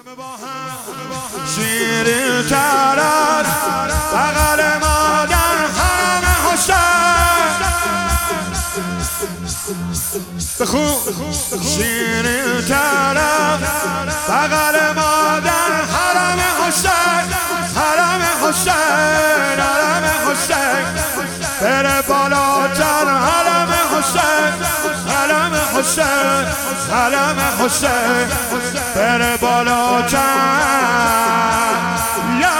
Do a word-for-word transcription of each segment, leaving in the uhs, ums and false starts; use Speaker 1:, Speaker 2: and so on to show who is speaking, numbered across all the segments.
Speaker 1: شیرین تر از بغل مادر حرم حسین بخون شیرین تر از بغل مادر حرم حسین حرم حسین حرم حسین بره بالاتر حرم حسین حرم حسین حرم حسین بره بالاتر یا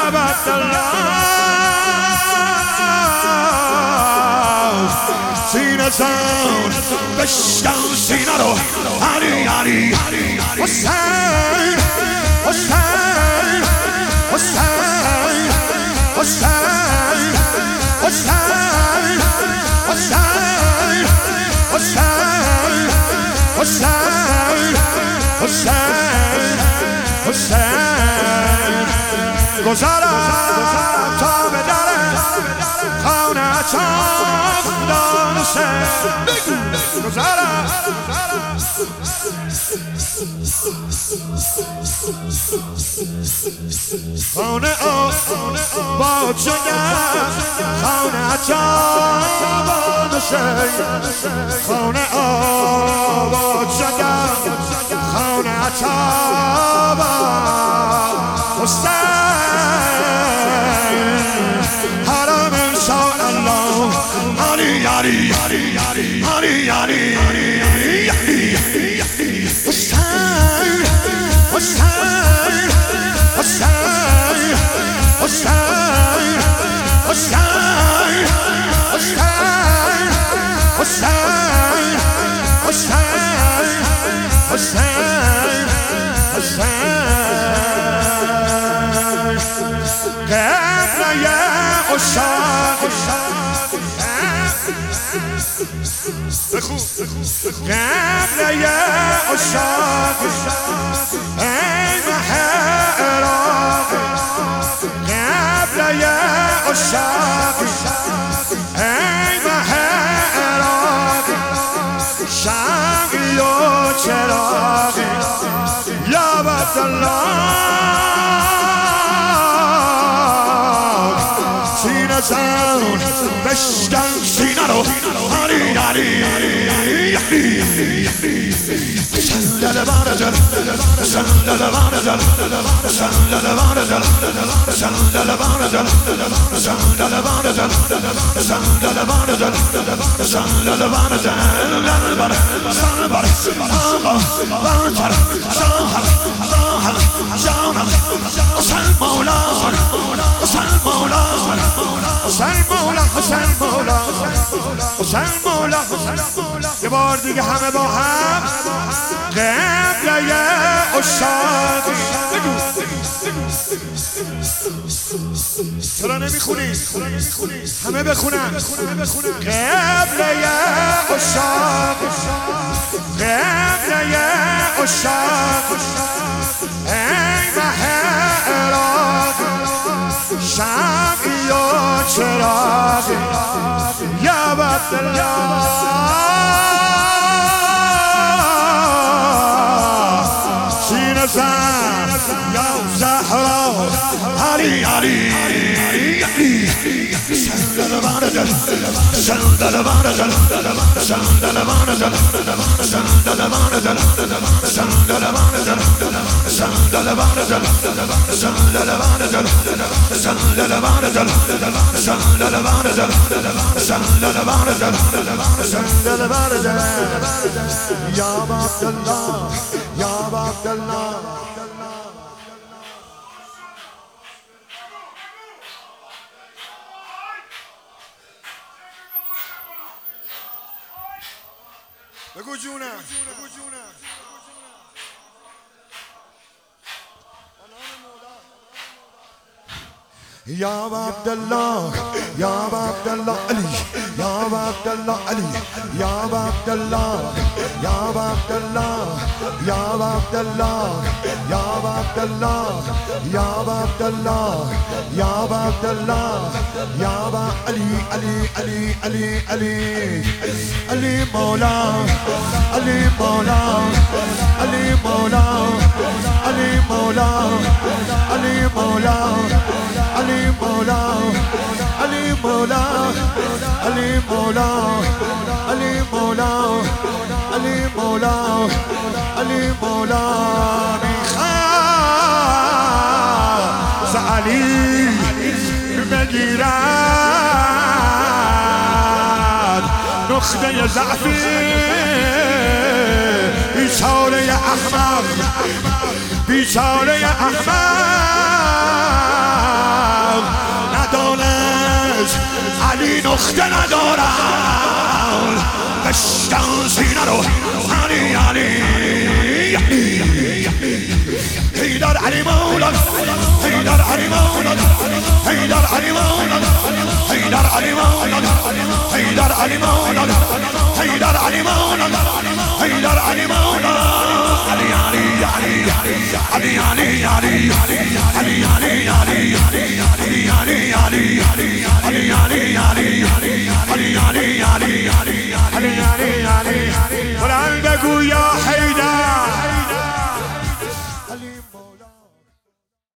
Speaker 1: عبدالله سینه زن بشکن سینه رو علی علی حسین حسین حسین حسین حسین حسین حسین حسین حسین حسین گذارم تا به در خانه چاودان حسین گذارم خانه آباد شدم خانه چاودان حسین خانه آباد شدم خانه چاودان حسین حرم انشاءالله علی علی علی علی علی حسین حسین حسین حسین حسین حسین حسین حسین حسین حسین قبله عشاق قبله عشاق ای مه عراق قبله عشاق ای مه عراق شمعی و چراغی یا عبدالله سینه زن بشکن سینه رو علی علی صندل بارجل صندل بارجل صندل بارجل صندل بارجل صندل بارجل صندل بارجل صندل بارجل صندل بارجل شاهر شاهر شاهر حسین مولا حسین مولا حسین مولا حسین مولا حسین مولا یه بار دیگه همه با هم قبله عشاق چرا نمیخونی؟ همه بخونن قبله عشاق قبله عشاق ای مه عراق شمعی و چراغی یا عبدالله سینه زن یا زهرا علی علی صندل بارجل صندل بارجل صندل بارجل صندل بارجل صندل بارجل صندل بارجل صندل بارجل صندل بارجل صندل بارجل صندل بارجل صندل بارجل یا عبدالله یا عبدالله بگو جونم بگو جونم یا عبدالله یا عبدالله علی یا عبدالله علی یا عبدالله یا عبدالله یا عبدالله یا عبدالله یا عبدالله یا عبدالله یا علی علی علی علی علی علی مولا علی مولا علی مولا علي مولا علي مولا علي مولا علي مولا علي مولا علي مولا علي مولا علي مولا میخواست علی بگیرد نقطه ضعفی بیچاره احمق بیچاره احمق ندانست علی نقطه ندارد بشکن سینه رو علی علی حیدر علی مولا حیدر علی مولا حیدر علی مولا حیدر علی مولا حیدر علی مولا حیدر علی مولا حیدر علی مولا علی علی علی علی علی علی علی علی علی علی علی علی علی بلند بگو یا حیدر